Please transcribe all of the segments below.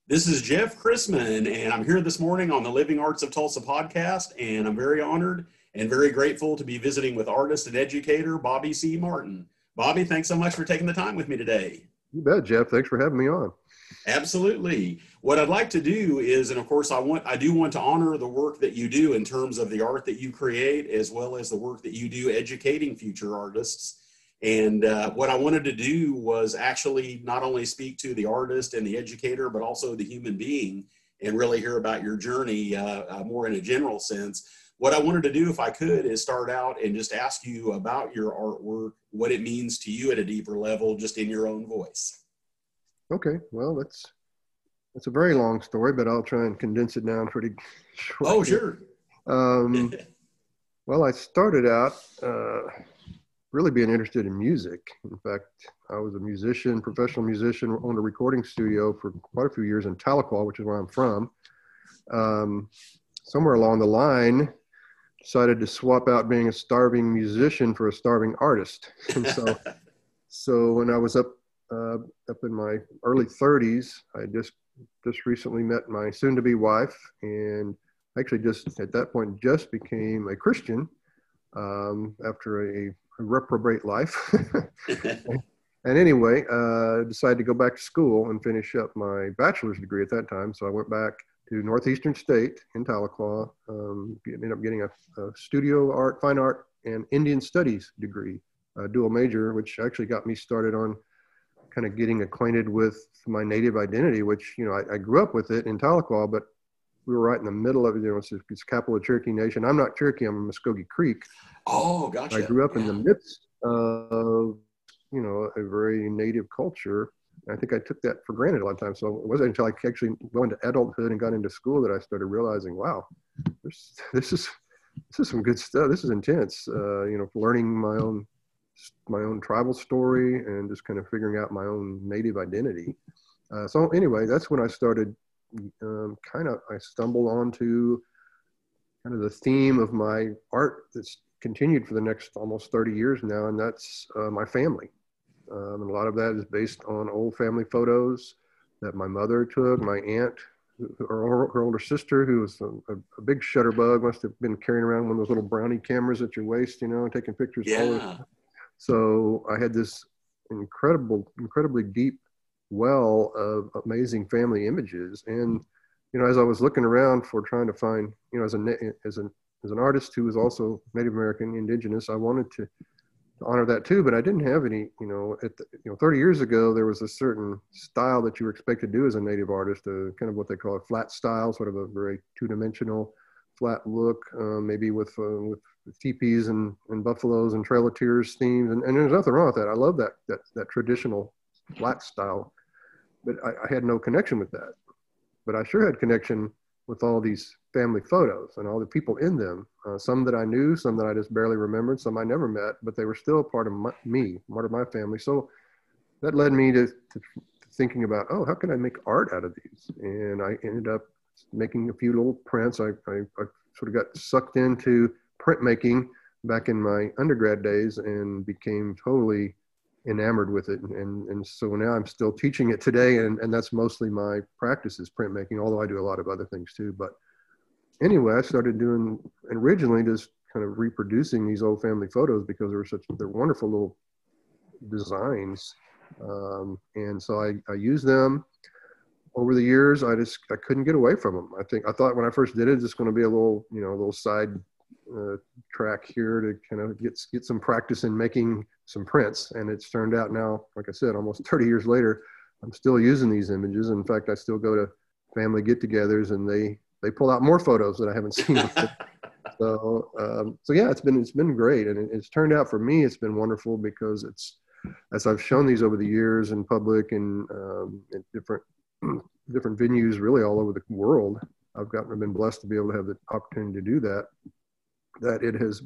This is Jeff Chrisman, and I'm here this morning on the Living Arts of Tulsa podcast, and I'm very honored and very grateful to be visiting with artist and educator Bobby C. Martin. Bobby, thanks so much for taking the time with me today. You bet, Jeff. Thanks for having me on. Absolutely. What I'd like to do is, and of course, I do want to honor the work that you do in terms of the art that you create, as well as the work that you do educating future artists. And what I wanted to do was actually not only speak to the artist and the educator, but also the human being, and really hear about your journey more in a general sense. What I wanted to do, if I could, is start out and just ask you about your artwork, what it means to you at a deeper level, just in your own voice. Okay, well, that's a very long story, but I'll try and condense it down pretty short. Oh, sure. Well, I started out really being interested in music. In fact, I was a musician, professional musician, owned a recording studio for quite a few years in Tahlequah, which is where I'm from. Somewhere along the line, decided to swap out being a starving musician for a starving artist. And so when I was up in my early 30s, I just recently met my soon-to-be wife, and actually just at that point just became a Christian after a reprobate life. And anyway, decided to go back to school and finish up my bachelor's degree at that time. So I went back to Northeastern State in Tahlequah, ended up getting a studio art, fine art, and Indian studies degree, dual major, which actually got me started on kind of getting acquainted with my native identity, which, I grew up with it in Tahlequah, but we were right in the middle of it. It's capital of Cherokee Nation. I'm not Cherokee, I'm Muskogee Creek. Oh, gotcha. I grew up in the midst of, a very native culture. I think I took that for granted a lot of times. So it wasn't until I actually went into adulthood and got into school that I started realizing, wow, this is some good stuff. This is intense. Learning my own tribal story and just kind of figuring out my own native identity. So anyway, that's when I started I stumbled onto kind of the theme of my art that's continued for the next almost 30 years now, and that's my family. And a lot of that is based on old family photos that my mother took, my aunt, her older sister, who was a big shutterbug, must have been carrying around one of those little brownie cameras at your waist, taking pictures. Yeah. So I had this incredibly deep well of amazing family images. And, as I was looking around for trying to find, as an artist who was also Native American, indigenous, I wanted to honor that too, but I didn't have any, 30 years ago, there was a certain style that you were expected to do as a Native artist, kind of what they call a flat style, sort of a very two-dimensional flat look, maybe with teepees and buffaloes and Trail of Tears themes. And there's nothing wrong with that. I love that traditional flat style, but I had no connection with that. But I sure had connection with all these family photos and all the people in them. Some that I knew, some that I just barely remembered, some I never met, but they were still part of me, part of my family. So that led me to thinking about, how can I make art out of these? And I ended up making a few little prints. I sort of got sucked into printmaking back in my undergrad days and became totally enamored with it. And so now I'm still teaching it today. And that's mostly my practice is printmaking, although I do a lot of other things too. But anyway, I started doing, originally just kind of reproducing these old family photos because they're wonderful little designs. And so I use them. Over the years, I couldn't get away from them. I thought when I first did it, it's just going to be a little side track here to kind of get some practice in making some prints. And it's turned out now, like I said, almost 30 years later, I'm still using these images. In fact, I still go to family get-togethers and they pull out more photos that I haven't seen before. So yeah, it's been great. And it's turned out for me, it's been wonderful because as I've shown these over the years in public and in different venues really all over the world, I've been blessed to be able to have the opportunity to do that it has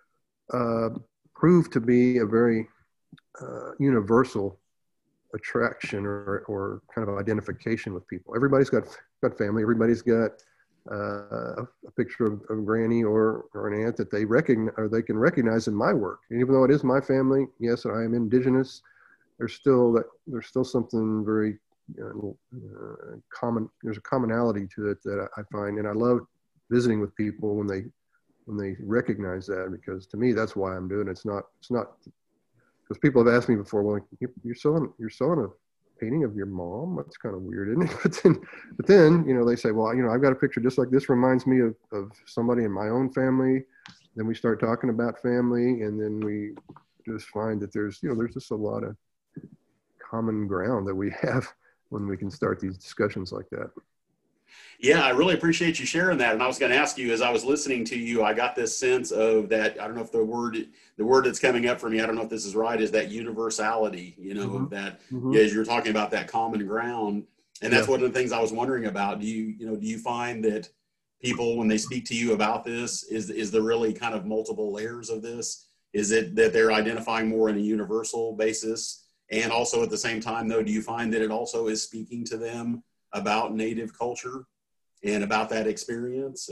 proved to be a very universal attraction or kind of identification with people. Everybody's got family. Everybody's got a picture of Granny or an aunt that they recognize or they can recognize in my work. And even though it is my family, yes, I am indigenous. There's still something very there's a commonality to it that I find, and I love visiting with people when they recognize that, because to me that's why I'm doing it. It's not because people have asked me before, well, you're sewing a painting of your mom? That's kind of weird, isn't it? But then, they say, well, I've got a picture just like this, reminds me of somebody in my own family. Then we start talking about family, and then we just find that there's just a lot of common ground that we have when we can start these discussions like that. Yeah, I really appreciate you sharing that. And I was going to ask you, as I was listening to you, I got this sense of that. I don't know if the word that's coming up for me, I don't know if this is right, is that universality, Mm-hmm. of that, Mm-hmm. as you're talking about that common ground. And that's one of the things I was wondering about. Do you find that people, when they speak to you about this, is there really kind of multiple layers of this? Is it that they're identifying more in a universal basis? And also at the same time, though, do you find that it also is speaking to them about Native culture and about that experience?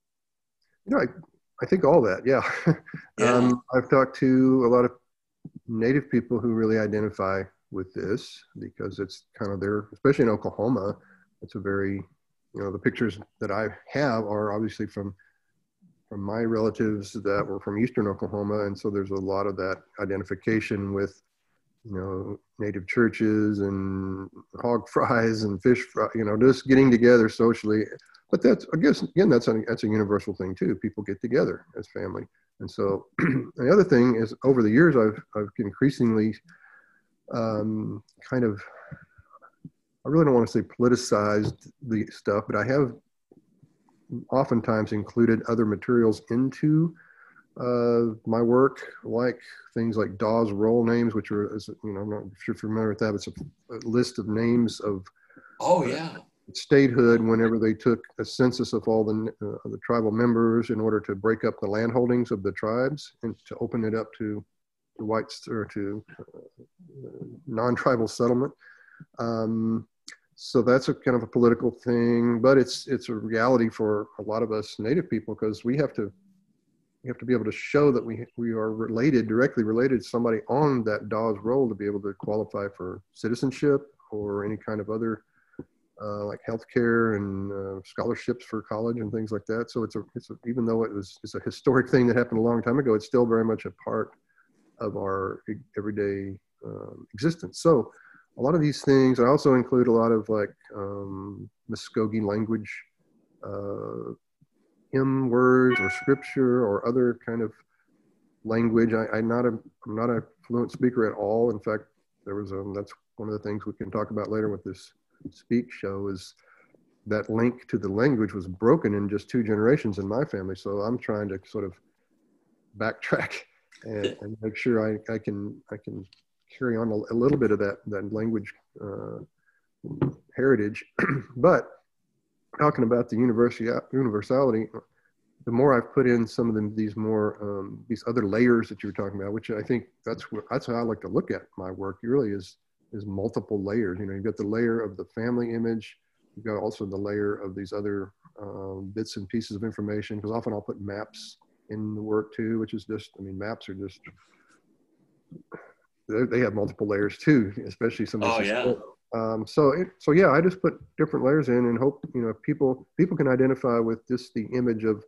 I think all that, yeah. Yeah. I've talked to a lot of Native people who really identify with this, because it's kind of especially in Oklahoma, it's a very, the pictures that I have are obviously from my relatives that were from Eastern Oklahoma. And so there's a lot of that identification with, Native churches and hog fries and fish fry, just getting together socially. But that's, I guess, again, that's a universal thing too. People get together as family. And so the other thing is, over the years, I've increasingly kind of, I really don't want to say politicized the stuff, but I have oftentimes included other materials into my work, like things like Dawes Roll names, which are, I'm not sure if you're familiar with that, but it's a list of names of statehood whenever they took a census of all the tribal members in order to break up the land holdings of the tribes and to open it up to whites or to non-tribal settlement. So that's a kind of a political thing, but it's a reality for a lot of us Native people, because we have to be able to show that we are directly related to somebody on that Dawes Roll to be able to qualify for citizenship or any kind of other like healthcare and scholarships for college and things like that. So it's even though it's a historic thing that happened a long time ago, it's still very much a part of our everyday existence. So a lot of these things, I also include a lot of like Muskogee language, hymn words or scripture or other kind of language. I'm not a fluent speaker at all. In fact, that's one of the things we can talk about later with this Speak show, is that link to the language was broken in just 2 generations in my family. So I'm trying to sort of backtrack and make sure I can carry on a little bit of that language heritage. But talking about the universality, the more I've put in some of these more these other layers that you were talking about, which I think that's how I like to look at my work. It really is multiple layers. You've got the layer of the family image. You've got also the layer of these other bits and pieces of information, because often I'll put maps in the work too, which is just, maps are just, they have multiple layers too, especially some of these. So yeah, I just put different layers in and hope, people can identify with just the image of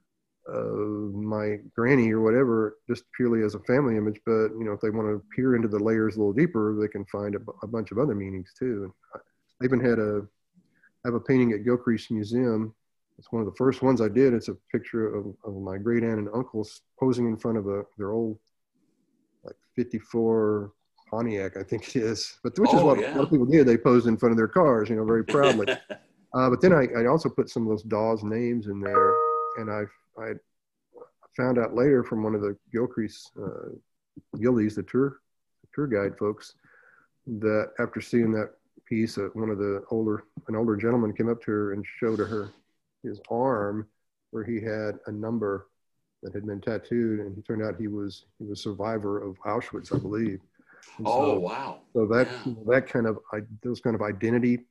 my granny or whatever, just purely as a family image. But, if they want to peer into the layers a little deeper, they can find a bunch of other meanings too. And I even have a painting at Gilcrease Museum. It's one of the first ones I did. It's a picture of my great aunt and uncles posing in front of their old, like 54 Pontiac, I think it is, but which is what a lot of people did. They posed in front of their cars, very proudly. But then I also put some of those Dawes names in there, and I found out later from one of the Gilcrease Gildies, the tour guide folks, that after seeing that piece, an older gentleman came up to her and showed her his arm where he had a number that had been tattooed, and it turned out he was a survivor of Auschwitz, I believe. And wow! So that kind of those kind of identity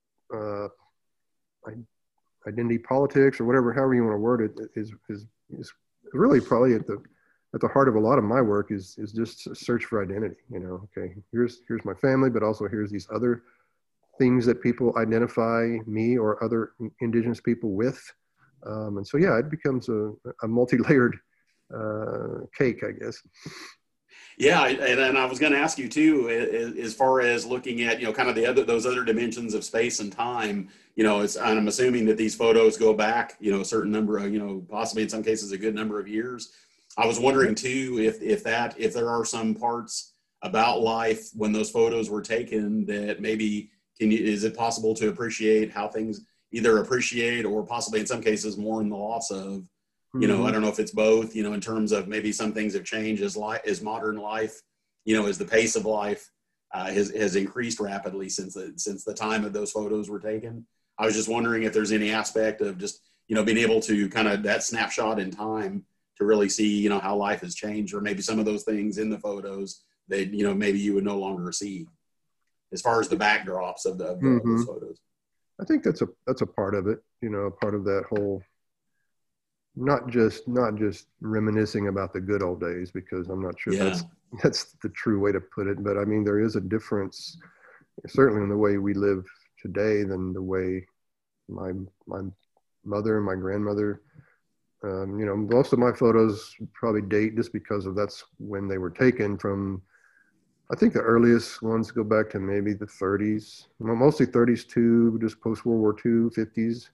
politics or whatever, however you want to word it, is really probably at the heart of a lot of my work is just a search for identity. Okay, here's my family, but also here's these other things that people identify me or other indigenous people with. And so, yeah, it becomes a multi-layered cake, I guess. Yeah, and I was going to ask you too, as far as looking at, kind of those other dimensions of space and time. And I'm assuming that these photos go back, a certain number of, possibly in some cases a good number of years. I was wondering too if there are some parts about life when those photos were taken that maybe is it possible to appreciate how things either appreciate or possibly in some cases mourn the loss of. I don't know if it's both, in terms of maybe some things have changed as modern life, as the pace of life has increased rapidly since the time of those photos were taken. I was just wondering if there's any aspect of just, being able to kind of that snapshot in time to really see, how life has changed, or maybe some of those things in the photos that, maybe you would no longer see as far as the backdrops of those photos. I think that's a part of it, part of that whole, not just reminiscing about the good old days, because I'm not sure that's the true way to put it. But I mean, there is a difference, certainly in the way we live today than the way my mother and my grandmother. Most of my photos probably date just because of that's when they were taken from. I think the earliest ones go back to maybe the 30s, mostly 30s to just post World War II, 50s.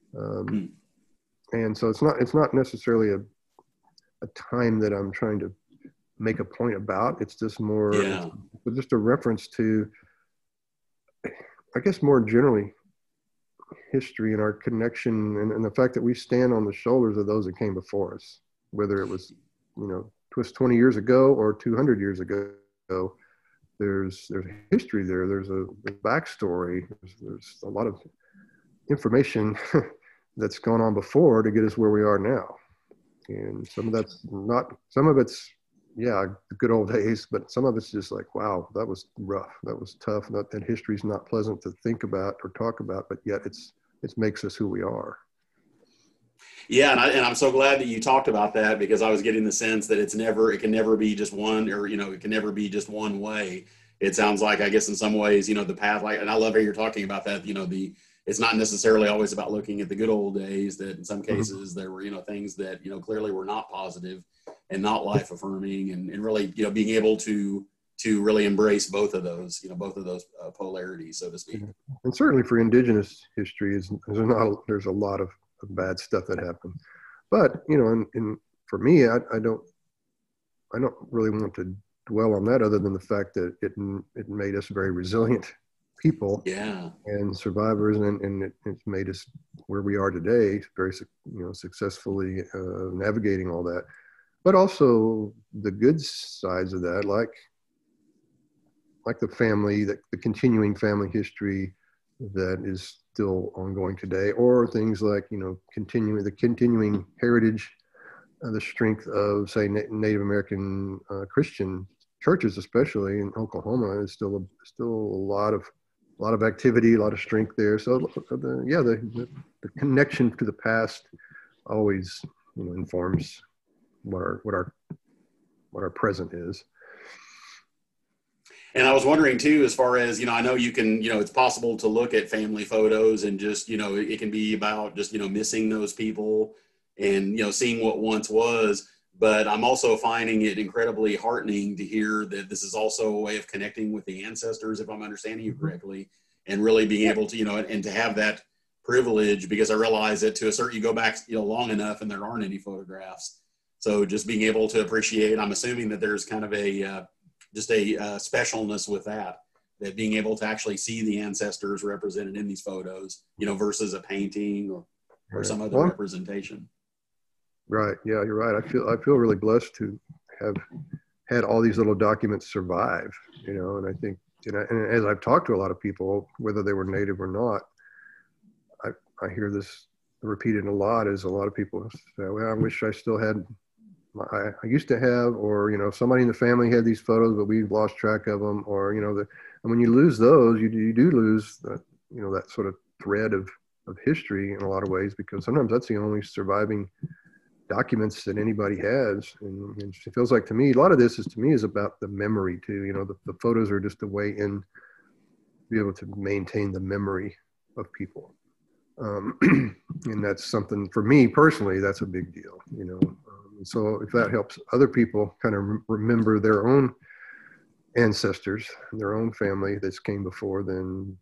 And so it's not necessarily a time that I'm trying to make a point about. It's just more just a reference to, I guess, more generally history and our connection and the fact that we stand on the shoulders of those that came before us, whether it was, was 20 years ago or 200 years ago. There's a history there. There's a backstory. There's a lot of information that's gone on before to get us where we are now. And some of it's, the good old days, but some of it's just like, wow, that was rough. That was tough. That history's not pleasant to think about or talk about, but yet it makes us who we are. Yeah. And I'm so glad that you talked about that, because I was getting the sense that it can never be just one, or, it can never be just one way. It sounds like, I guess in some ways, the path, and I love how you're talking about that, it's not necessarily always about looking at the good old days, that in some cases there were, things that, clearly were not positive and not life affirming, and really, being able to really embrace both of those polarities, so to speak. And certainly for indigenous history, there's a lot of bad stuff that happened, but, and for me, I don't really want to dwell on that, other than the fact that it made us very resilient people and survivors, and it's made us where we are today, very successfully navigating all that. But also the good sides of that, like the family, the continuing family history that is still ongoing today, or things like the continuing heritage, the strength of, say, Native American Christian churches, especially in Oklahoma, is still a lot of activity, a lot of strength there. So the connection to the past always informs what our present is. And I was wondering too, as far as, I know you can, it's possible to look at family photos and just, it can be about just, missing those people and, seeing what once was. But I'm also finding it incredibly heartening to hear that this is also a way of connecting with the ancestors, if I'm understanding you correctly, and really being able to, and to have that privilege, because I realize that you go back, long enough and there aren't any photographs. So just being able to appreciate, I'm assuming that there's kind of a specialness with that being able to actually see the ancestors represented in these photos, versus a painting or some other representation. Right. Yeah, you're right. I feel really blessed to have had all these little documents survive, and I think, and as I've talked to a lot of people, whether they were Native or not, I hear this repeated a lot, is a lot of people say, well, I wish I still had, I used to have, or, somebody in the family had these photos, but we've lost track of them, or, and when you lose those, you do lose that, that sort of thread of history in a lot of ways, because sometimes that's the only surviving documents that anybody has. And it feels like, to me, a lot of this is about the memory too. The photos are just a way in be able to maintain the memory of people. And that's something for me personally, that's a big deal, you know. So if that helps other people kind of remember their own ancestors, their own family that's came before, then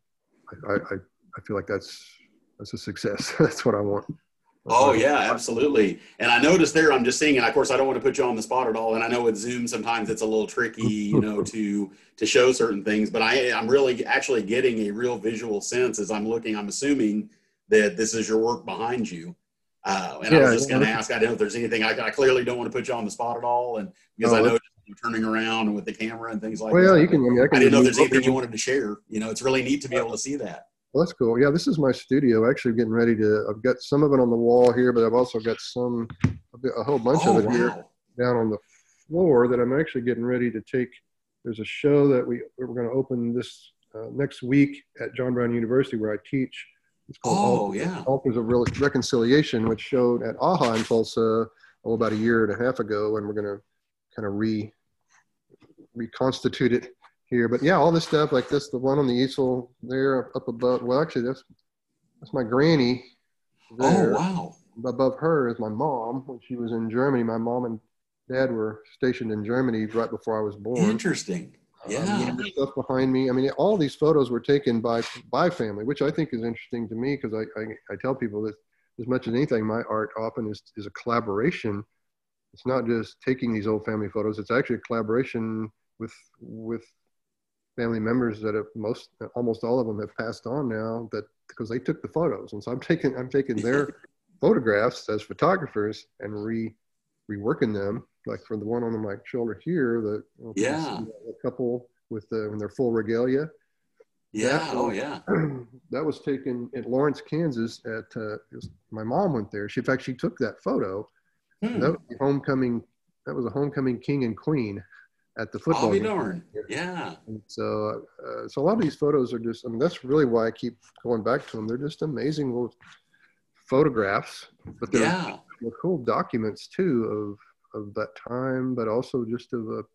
I feel like that's a success. That's what I want. Oh yeah, absolutely. And I noticed there, I'm just seeing, and of course I don't want to put you on the spot at all. And I know with Zoom, sometimes it's a little tricky, you know, to show certain things, but I'm really actually getting a real visual sense as I'm looking. I'm assuming that this is your work behind you. And I was just going to ask, I don't know if there's anything, I clearly don't want to put you on the spot at all. And because I know you're turning around with the camera and things like that. Well, yeah, you can, I didn't know if there's anything you wanted to share. You know, it's really neat to be able to see that. Well, that's cool. Yeah, this is my studio. Actually, getting ready to. I've got some of it on the wall here, but I've also got a whole bunch of it here down on the floor that I'm actually getting ready to take. There's a show that we're going to open this next week at John Brown University where I teach. It's called Altars of Reconciliation, which showed at AHA in Tulsa about a year and a half ago, and we're going to kind of reconstitute it here. But yeah, all this stuff like this, the one on the easel there up above, well actually that's my granny there. Oh wow. Above her is my mom when she was in Germany. My mom and dad were stationed in Germany right before I was born. Interesting. Yeah. The stuff behind me, I mean, all these photos were taken by family, which I think is interesting to me because I tell people that as much as anything, my art often is a collaboration. It's not just taking these old family photos, it's actually a collaboration with family members that have almost all of them have passed on now, that because they took the photos. And so I'm taking their photographs as photographers and reworking them. Like for the one on my shoulder here, the couple with in their full regalia. Yeah. That was taken at Lawrence, Kansas. My mom went there. She took that photo. That was a homecoming king and queen at the football game. Darn. Yeah. And so a lot of these photos are just, I mean, that's really why I keep going back to them. They're just amazing little photographs, but they're cool documents too of that time, but also just of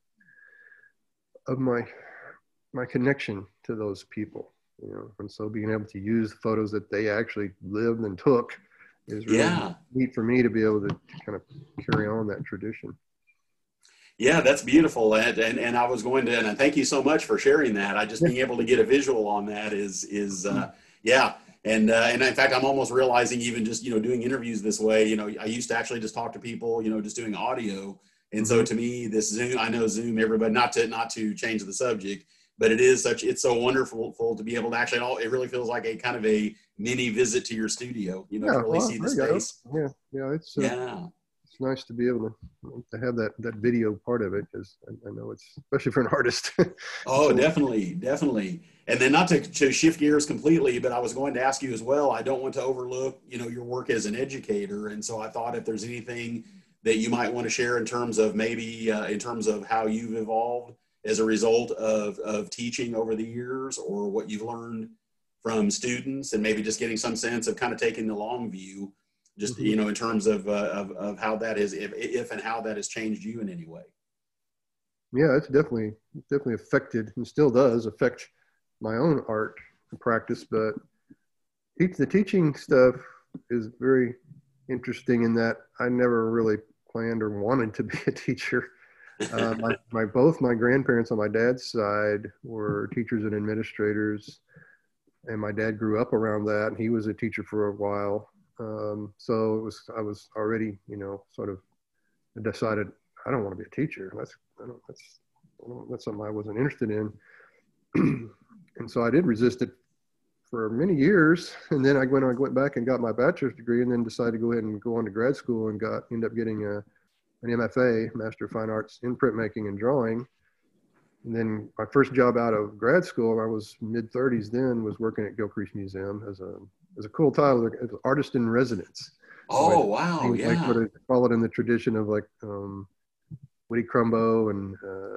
my connection to those people, you know. And so being able to use photos that they actually lived and took is really neat for me to be able to kind of carry on that tradition. Yeah, that's beautiful. And I was going to, and thank you so much for sharing that. I just being able to get a visual on that is And in fact, I'm almost realizing even just, you know, doing interviews this way, you know, I used to actually just talk to people, you know, just doing audio. And so to me, this Zoom, I know Zoom, everybody, not to change the subject, but it's so wonderful to be able to actually, it really feels like a kind of a mini visit to your studio, you know, to really see the space. It's nice to be able to have that video part of it, because I know it's, especially for an artist. Oh, definitely. And then not to shift gears completely, but I was going to ask you as well, I don't want to overlook, you know, your work as an educator. And so I thought if there's anything that you might want to share in terms of maybe in terms of how you've evolved as a result of teaching over the years, or what you've learned from students, and maybe just getting some sense of kind of taking the long view, just, you know, in terms of how that is, if and how that has changed you in any way. Yeah, it's definitely affected, and still does affect my own art practice. But the teaching stuff is very interesting in that I never really planned or wanted to be a teacher. Both my grandparents on my dad's side were teachers and administrators, and my dad grew up around that, and he was a teacher for a while. So I was already, you know, sort of decided I don't want to be a teacher. That's something I wasn't interested in. And so I did resist it for many years. And then I went back and got my bachelor's degree, and then decided to go ahead and go on to grad school, and ended up getting an MFA, Master of Fine Arts in Printmaking and Drawing. And then my first job out of grad school, I was mid-30s then, was working at Gilcrease Museum as a cool title, as artist in residence. Oh, wow. Yeah. Like what I call it in the tradition of like Woody Crumbo and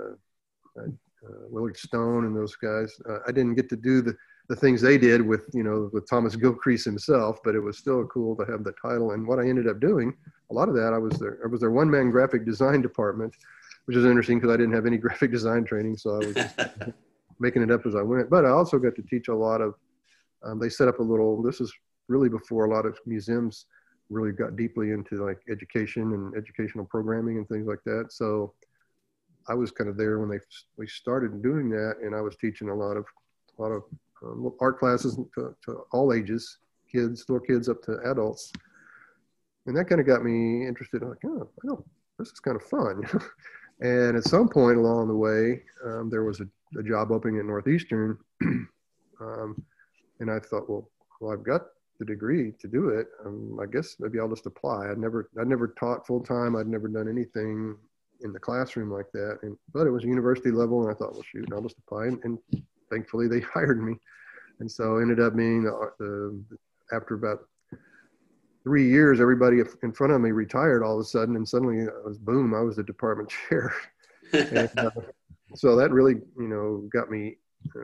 Willard Stone and those guys. I didn't get to do the things they did with with Thomas Gilcrease himself, but it was still cool to have the title. And what I ended up doing, a lot of that, I was their one-man graphic design department, which is interesting because I didn't have any graphic design training. So I was just making it up as I went. But I also got to teach a lot of, they set up a little, this is really before a lot of museums really got deeply into like education and educational programming and things like that. So I was kind of there when we started doing that, and I was teaching a lot of art classes to all ages, little kids up to adults. And that kind of got me interested. Like, oh, this is kind of fun. And at some point along the way, there was a job opening at Northeastern. And I thought, well, I've got the degree to do it. I guess maybe I'll just apply. I'd never taught full time. I'd never done anything in the classroom like that. But it was university level, and I thought, well, shoot, I'll just apply. And thankfully, they hired me. And so ended up being after about 3 years, everybody in front of me retired all of a sudden, and suddenly I was the department chair. And, so that really, got me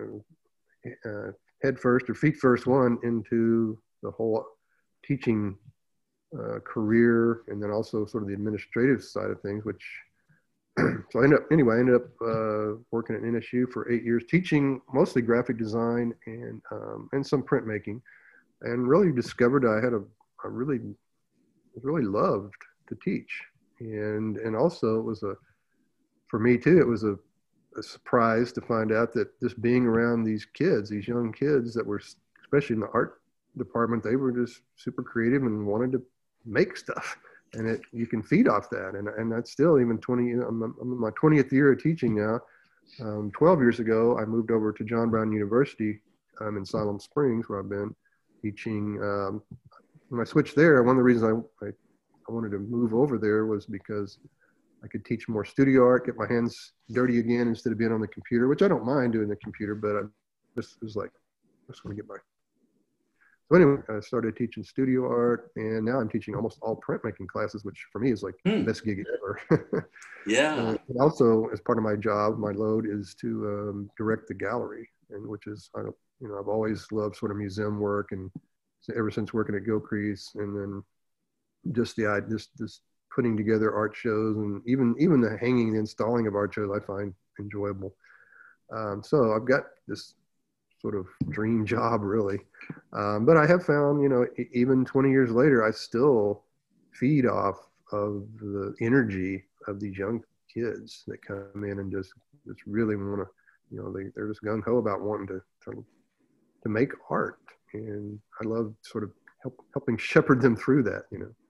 head first or feet first into the whole teaching career, and then also sort of the administrative side of things, which so I ended up working at NSU for 8 years, teaching mostly graphic design and some printmaking, and really discovered I really loved to teach, and also it was for me too, it was a surprise to find out that just being around these young kids that were, especially in the art department, they were just super creative and wanted to make stuff. And you can feed off that. And that's still even I'm in my 20th year of teaching now. 12 years ago, I moved over to John Brown University in Siloam Springs, where I've been teaching. When I switched there, one of the reasons I wanted to move over there was because I could teach more studio art, get my hands dirty again instead of being on the computer, which I don't mind doing the computer, but I just was like, I just want to get my. So anyway, I started teaching studio art, and now I'm teaching almost all printmaking classes, which for me is like the best gig ever. Yeah. And also, as part of my job, my load is to direct the gallery, and which is, I've always loved sort of museum work, and ever since working at Gilcrease, and then just putting together art shows, and even the hanging, the installing of art shows, I find enjoyable. So I've got this sort of dream job, really. But I have found, even 20 years later, I still feed off of the energy of these young kids that come in and just really want to, they're just gung ho about wanting to make art. And I love sort of helping shepherd them through that,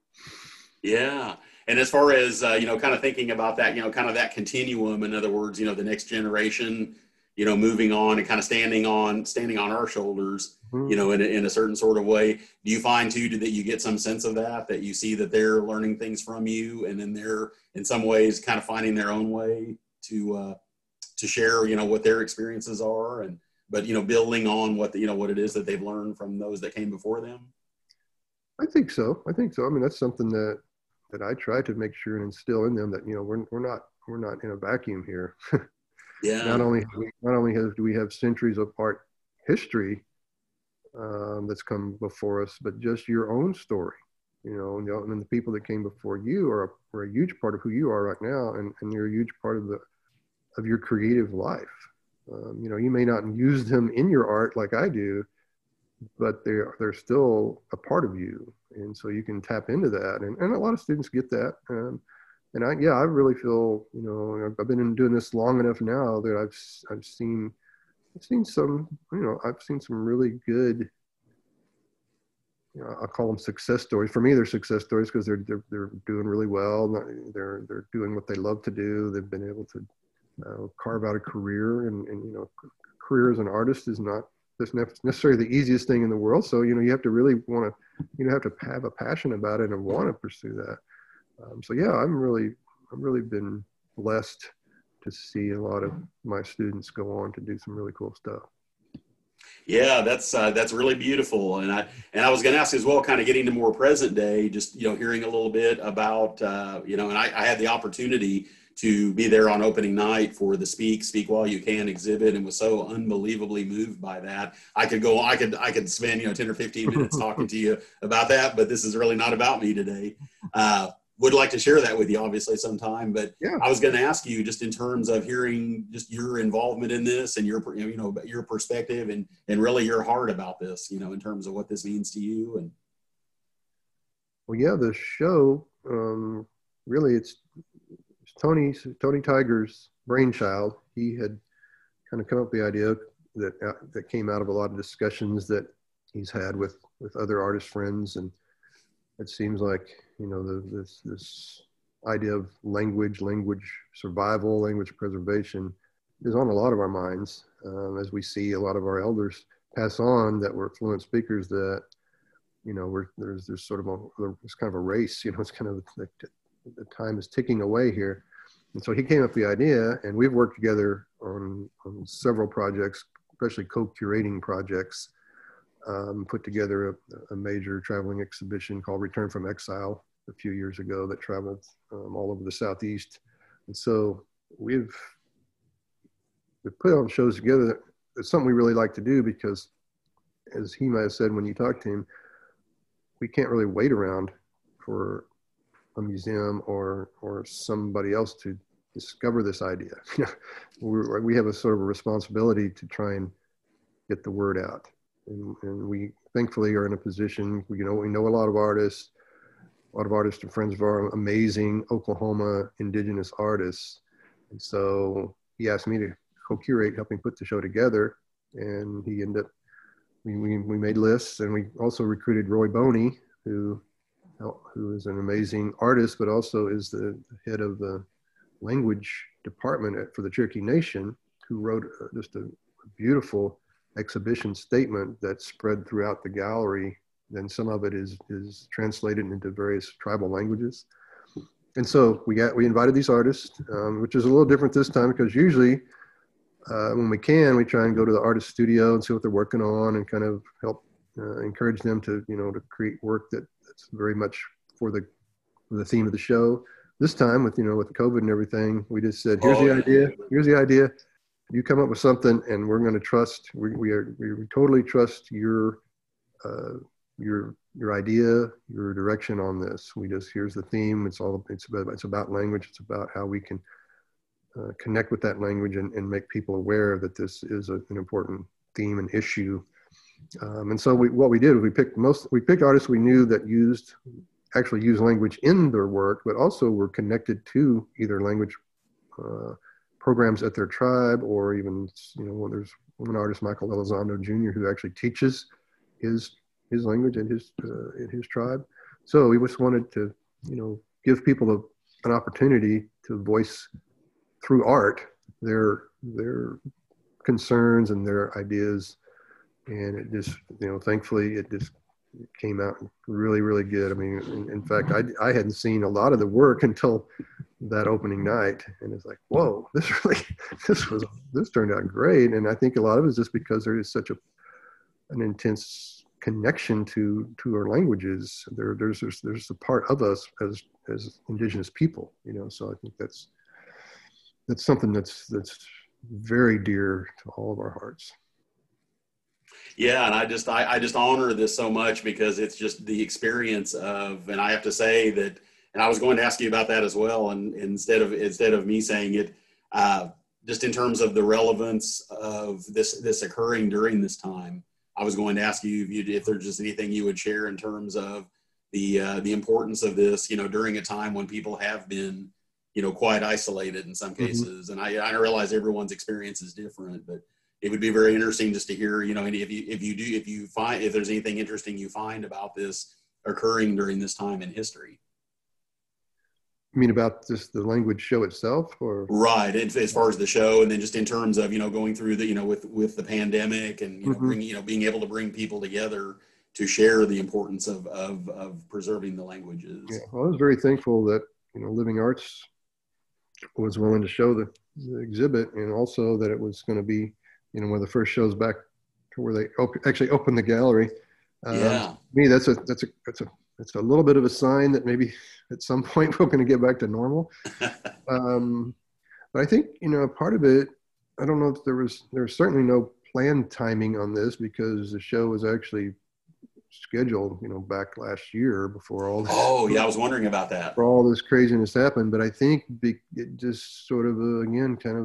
Yeah. And as far as, kind of thinking about that, kind of that continuum, in other words, the next generation, moving on and kind of standing on our shoulders, in a certain sort of way. Do you find too that you get some sense of that you see that they're learning things from you, and then they're in some ways kind of finding their own way to share, what their experiences are, but building on what it is that they've learned from those that came before them? I think so. I mean, that's something that I try to make sure and instill in them, that, we're not in a vacuum here. Yeah. Not only do we have centuries of art history that's come before us, but just your own story, and the people that came before you are a huge part of who you are right now, and you're a huge part of your creative life. You may not use them in your art like I do, but they're still a part of you, and so you can tap into that, and a lot of students get that. And I really feel, I've been doing this long enough now that I've seen some, I've seen some really good, I'll call them success stories. For me, they're success stories because they're doing really well. They're doing what they love to do. They've been able to carve out a career, and career as an artist is not necessarily the easiest thing in the world. So, you have to really want to, have to have a passion about it and want to pursue that. So yeah, I'm really been blessed to see a lot of my students go on to do some really cool stuff. Yeah, that's really beautiful. And I was going to ask as well, kind of getting to more present day, just, hearing a little bit about, and I had the opportunity to be there on opening night for the Speak While You Can exhibit, and was so unbelievably moved by that. I could spend, 10 or 15 minutes talking to you about that, but this is really not about me today. would like to share that with you obviously sometime, but Yeah. I was going to ask you just in terms of hearing just your involvement in this and your, your perspective and really your heart about this, in terms of what this means to you. And Well, yeah, the show, really it's Tony Tiger's brainchild. He had kind of come up with the idea that came out of a lot of discussions that he's had with other artist friends. And it seems like, this idea of language survival, language preservation is on a lot of our minds, as we see a lot of our elders pass on that were fluent speakers that, there's sort of it's kind of a race, it's kind of the time is ticking away here. And so he came up with the idea, and we've worked together on several projects, especially co-curating projects. Put together a major traveling exhibition called Return from Exile a few years ago that traveled all over the Southeast. And so we've put on shows together. It's something we really like to do because, as he might have said when you talked to him, we can't really wait around for a museum or somebody else to discover this idea. We have a sort of a responsibility to try and get the word out. And we thankfully are in a position, we know a lot of artists and friends of our amazing Oklahoma indigenous artists. And so he asked me to co-curate, help him put the show together. And he ended up, we made lists, and we also recruited Roy Boney, who is an amazing artist, but also is the head of the language department for the Cherokee Nation, who wrote just a beautiful exhibition statement that's spread throughout the gallery. Then some of it is translated into various tribal languages. And so we invited these artists, which is a little different this time because usually when we try and go to the artist studio and see what they're working on and kind of help encourage them to, to create work that's very much for the theme of the show. This time with COVID and everything, we just said, here's the idea. You come up with something, and we're going to trust. We totally trust your idea, your direction on this. Here's the theme. It's about language. It's about how we can connect with that language and make people aware that this is an important theme and issue. And so what we did was we picked artists we knew that actually use language in their work, but also were connected to either language programs at their tribe, or even, there's one artist, Michael Elizondo Jr., who actually teaches his language in his tribe. So we just wanted to, give people an opportunity to voice through art their concerns and their ideas. And it just, thankfully it just came out really, really good. I mean, in fact, I hadn't seen a lot of the work until that opening night, and it's like, whoa, this turned out great. And I think a lot of it is just because there is such an intense connection to our languages. There's a part of us as indigenous people, so I think that's something that's very dear to all of our hearts. Yeah, and I just honor this so much because it's just the experience of, and I have to say that, and I was going to ask you about that as well, and instead of me saying it, just in terms of the relevance of this occurring during this time, I was going to ask you if there's just anything you would share in terms of the importance of this, during a time when people have been, quite isolated in some cases. Mm-hmm. And I realize everyone's experience is different, but it would be very interesting just to hear, if there's anything interesting you find about this occurring during this time in history. You mean about just the language show itself, or? Right. As far as the show, and then just in terms of, going through the, with the pandemic and, mm-hmm. being able to bring people together to share the importance of preserving the languages. Yeah. Well, I was very thankful that, Living Arts was willing to show the exhibit, and also that it was going to be, one of the first shows back to where they actually opened the gallery. Yeah. To me, that's a little bit of a sign that maybe at some point we're going to get back to normal. But I think, part of it, I don't know if there was certainly no planned timing on this, because the show was actually scheduled, back last year before all this, Oh, yeah, I was wondering about that. before all this craziness happened. But I think it just sort of, again, kind of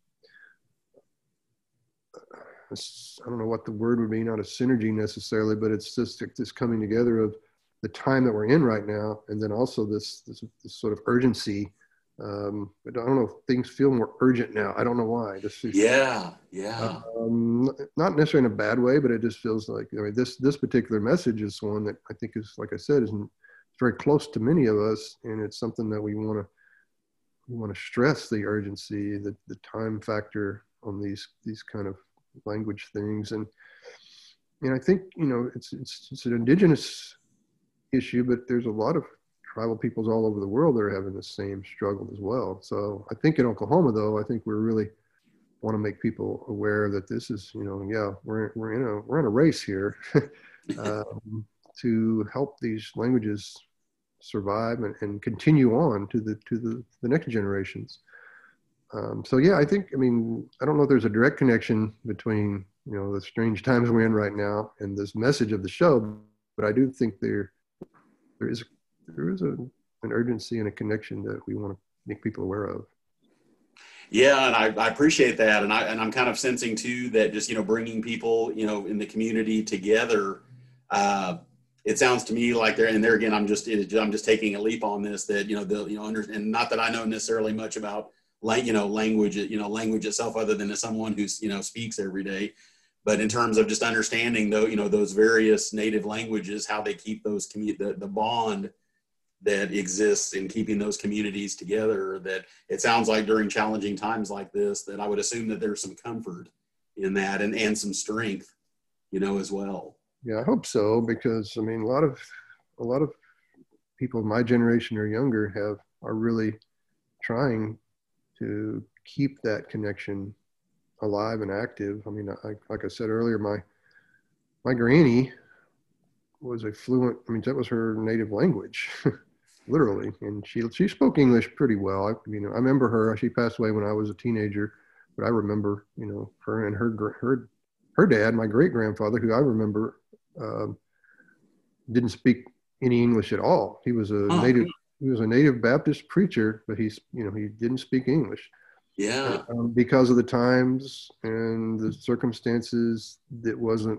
I don't know what the word would be, not a synergy necessarily, but it's just this coming together of the time that we're in right now, and then also this sort of urgency. But I don't know if things feel more urgent now. I don't know why. Yeah, yeah. Not necessarily in a bad way, but it just feels like, this particular message is one that I think is, like I said, is very close to many of us, and it's something that we want to stress the urgency, the time factor on these kind of language things. And I think, it's an indigenous issue, but there's a lot of tribal peoples all over the world that are having the same struggle as well. So I think in Oklahoma, though, I think we really want to make people aware that this is, we're in a race here to help these languages survive and continue on to the next generations. So yeah, I think, I don't know if there's a direct connection between, the strange times we're in right now and this message of the show, but I do think there is an urgency and a connection that we want to make people aware of. Yeah, and I appreciate that, and I'm kind of sensing too that just bringing people in the community together. It sounds to me like there again, I'm just taking a leap on this, that and not that I know necessarily much about language itself, other than as someone who's speaks every day. But in terms of just understanding those various native languages, how they keep those the bond that exists in keeping those communities together, that it sounds like during challenging times like this, that I would assume that there's some comfort in that and some strength, as well. Yeah, I hope so, because a lot of people of my generation or younger are really trying to keep that connection alive and active. Like I said earlier, my granny was a fluent. That was her native language, literally, and she spoke English pretty well. I remember her. She passed away when I was a teenager, but I remember her and her dad, my great grandfather, who I remember didn't speak any English at all. He was a native Baptist preacher, but he didn't speak English. Yeah. Because of the times and the circumstances, it wasn't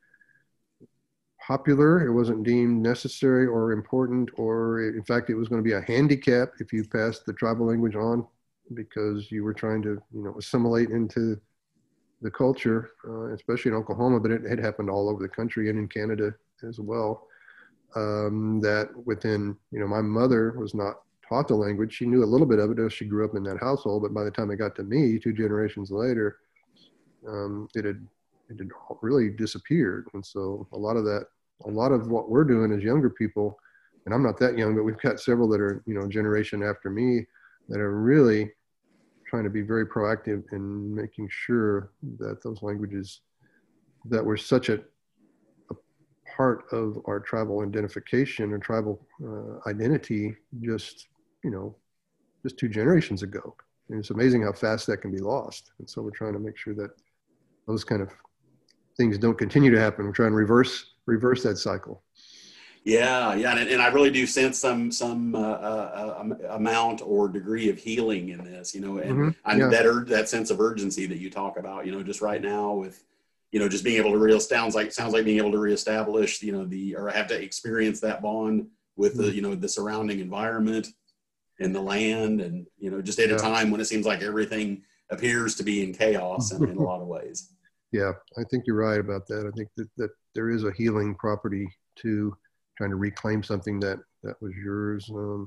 popular. It wasn't deemed necessary or important, or in fact, it was going to be a handicap if you passed the tribal language on, because you were trying to, assimilate into the culture, especially in Oklahoma, but it had happened all over the country and in Canada as well. That within, my mother was not taught the language. She knew a little bit of it as she grew up in that household, but by the time it got to me 2 generations later, it had really disappeared. And so a lot of what we're doing as younger people, and I'm not that young, but we've got several that are, generation after me, that are really trying to be very proactive in making sure that those languages that were such a part of our tribal identification or tribal identity just 2 generations ago. And it's amazing how fast that can be lost. And so we're trying to make sure that those kind of things don't continue to happen. We're trying to reverse that cycle. Yeah, and I really do sense some amount or degree of healing in this, and that sense of urgency that you talk about, just right now with, just being able to sounds like being able to reestablish, or have to experience that bond with the surrounding environment and the land, and just at a time when it seems like everything appears to be in chaos in a lot of ways. Yeah, I think you're right about that. I think that there is a healing property to trying to reclaim something that was yours.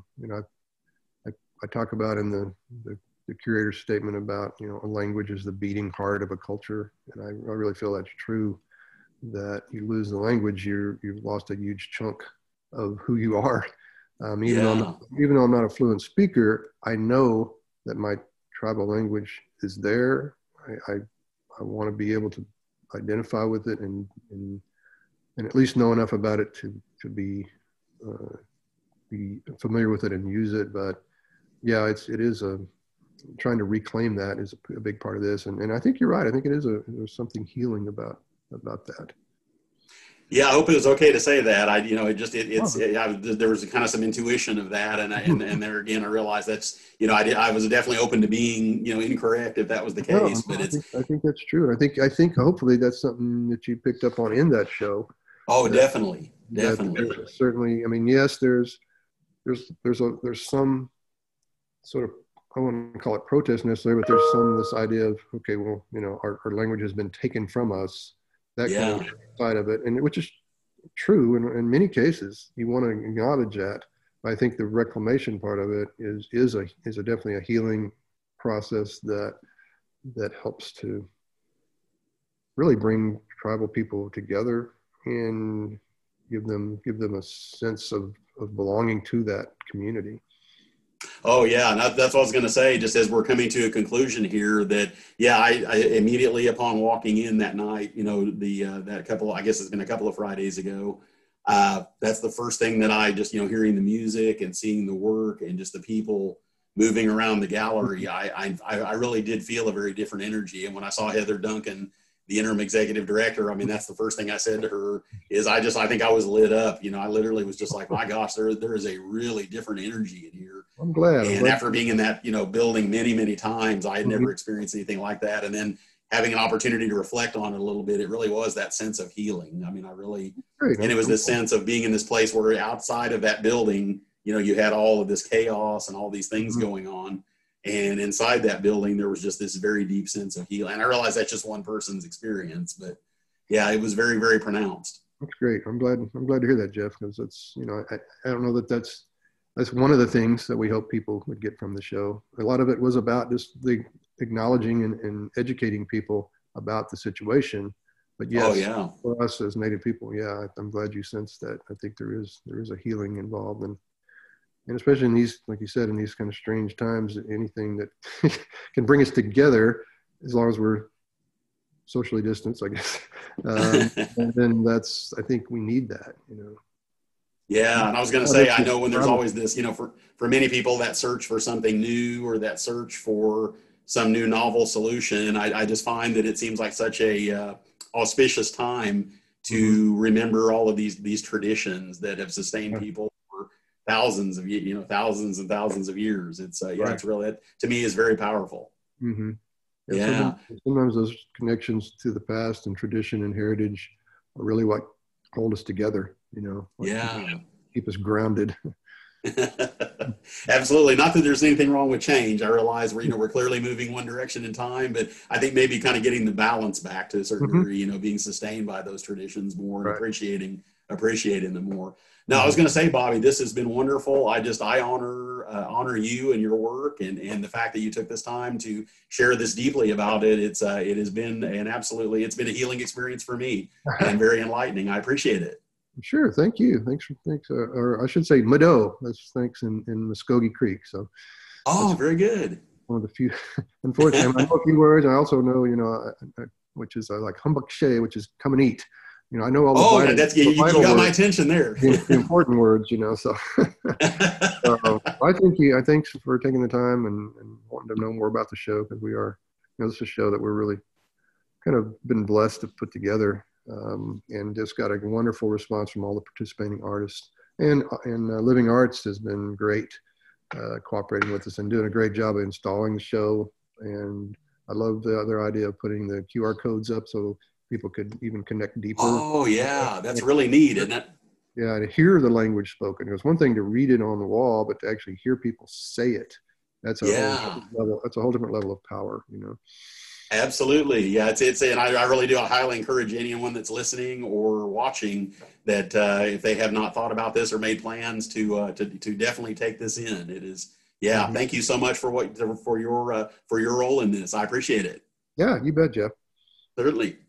I talk about in the curator's statement about, a language is the beating heart of a culture. And I really feel that's true, that you lose the language, you've lost a huge chunk of who you are. Even though I'm not a fluent speaker, I know that my tribal language is there. I want to be able to identify with it and at least know enough about it to be familiar with it and use it. But yeah, it is trying to reclaim that is a big part of this. And I think you're right. I think there's something healing about that. Yeah, I hope it was okay to say that. Oh. There was kind of some intuition of that, and there again, I realized that's, I was definitely open to being, incorrect if that was the No, case. But no, it's, I think that's true. I think hopefully that's something that you picked up on in that show. oh, That definitely, that definitely, certainly. I mean, yes, there's some sort of, I wouldn't call it protest necessarily, but there's some this idea of, okay, well, our language has been taken from us, that kind of yeah. side of it, and which is true in many cases. You want to acknowledge that. But I think the reclamation part of it is definitely a healing process that helps to really bring tribal people together and give them a sense of belonging to that community. Oh yeah, and that's what I was going to say. Just as we're coming to a conclusion here, that yeah, I immediately upon walking in that night, that couple, I guess it's been a couple of Fridays ago. That's the first thing that I just, hearing the music and seeing the work and just the people moving around the gallery, I really did feel a very different energy. And when I saw Heather Duncan, the interim executive director, I mean, that's the first thing I said to her is I think I was lit up. I literally was just like, my gosh, there is a really different energy in here. I'm glad. And after being in that, building many, many times, I had Mhm. never experienced anything like that. And then having an opportunity to reflect on it a little bit, it really was that sense of healing. I mean, Great. and it was this sense of being in this place where outside of that building, you had all of this chaos and all these things Mhm. going on. And inside that building, there was just this very deep sense of healing. And I realize that's just one person's experience, but yeah, it was very, very pronounced. That's great. I'm glad to hear that, Jeff, because I don't know that that's one of the things that we hope people would get from the show. A lot of it was about just the acknowledging and educating people about the situation. But Oh yes, yeah. for us as Native people, yeah, I'm glad you sensed that. I think there is a healing involved, and especially in these, like you said, in these kind of strange times, anything that can bring us together, as long as we're socially distanced, I guess. And then I think we need that. Yeah, and I was going to say, I know when there's always this, for many people, that search for something new or that search for some new novel solution, I just find that it seems like such a auspicious time to Mhm. remember all of these traditions that have sustained people for thousands and thousands of years. Right. It's really, to me, is very powerful. Mm-hmm. Yeah, Yeah, sometimes those connections to the past and tradition and heritage are really what hold us together, what yeah. keep us grounded. Absolutely. Not that there's anything wrong with change. I realize we're clearly moving one direction in time, but I think maybe kind of getting the balance back to a certain Hmm. degree, being sustained by those traditions more and Right. appreciating them more. Now, I was Hmm. going to say, Bobby, this has been wonderful. I honor you and your work and the fact that you took this time to share this deeply about it. It has been it's been a healing experience for me and very enlightening. I appreciate it. Sure. Thank you. Thanks. Or I should say Mado. That's thanks in Muskogee Creek. So that's Oh, very good. one of the few, unfortunately, I know a few words. I also know, which is like humbug shay, which is come and eat. I know all the Oh, vital, that's the you vital got my words, attention there. the important words, so. I thank you. I thanks for taking the time and wanting to know more about the show, because we are, this is a show that we're really kind of been blessed to put together, and just got a wonderful response from all the participating artists. And Living Arts has been great, cooperating with us and doing a great job of installing the show. And I love the other idea of putting the QR codes up so people could even connect deeper. Oh yeah, that's really neat, isn't it? Yeah, to hear the language spoken. It was one thing to read it on the wall, but to actually hear people say it, that's a whole Yeah, different level. That's a whole different level of power. absolutely. Yeah, and I really do. I highly encourage anyone that's listening or watching that if they have not thought about this or made plans to definitely take this in. It is. Yeah, Mhm. thank you so much for your role in this. I appreciate it. Yeah, you bet, Jeff. Certainly.